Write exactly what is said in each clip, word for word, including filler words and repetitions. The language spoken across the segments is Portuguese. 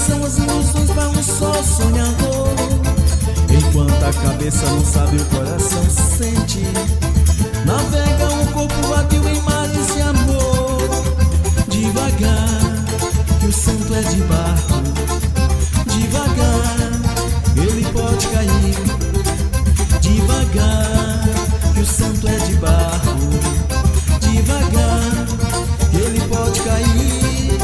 são as ilusões para um só sonhador? Enquanto a cabeça não sabe, o coração sente. Navega um corpo vadio em mares de amor. Devagar, que o santo é de barco. Devagar, ele pode cair. Devagar, que o santo é de barro. Devagar, ele pode cair.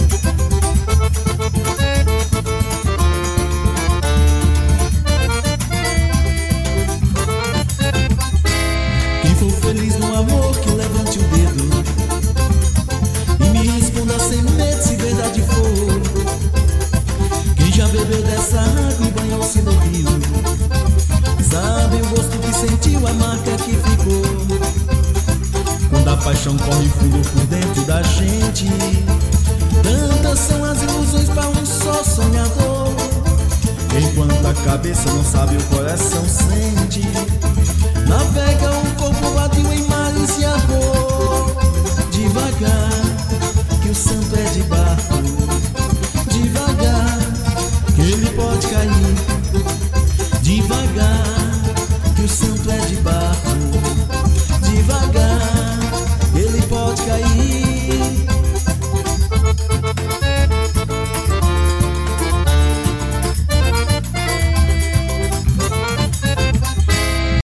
Quem for feliz no amor, que levante o dedo e me responda sem medo, se verdade for. Quem já bebeu dessa água e banhou-se no rio, sabe o gosto que sentiu, a marca que ficou. Quando a paixão corre fundo por dentro da gente, tantas são as ilusões para um só sonhador. Enquanto a cabeça não sabe, o coração sente. Navega um corpo vadio em mares de amor. Devagar, que o santo é de barro.